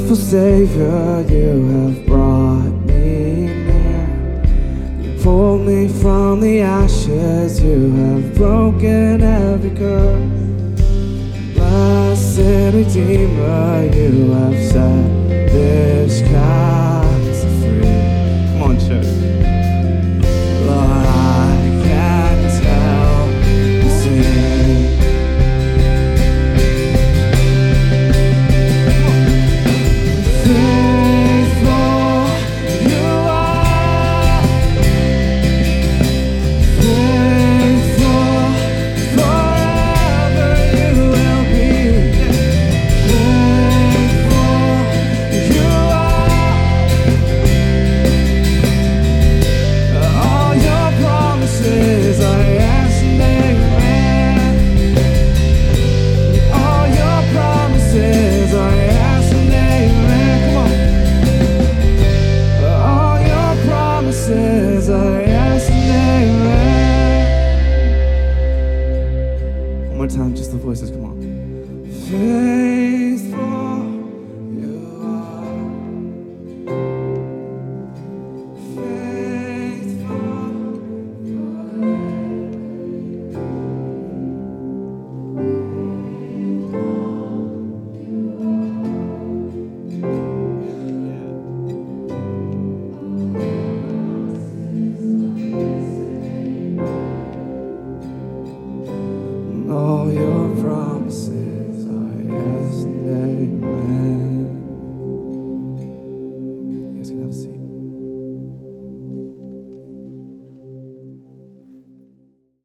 Merciful Savior, you have brought me near. You pulled me from the ashes, you have broken every curse. Blessed Redeemer, you have set this captive free. Come on, church. Lord, I can tell the same. Faithful you are, faithful forever you will be. Faithful you are, all your promises are yes and amen. All your promises are yes and amen. Come on. All your promises are yes and amen. One more time, just the voices, come on. Faithful you are. Faithful all your promises.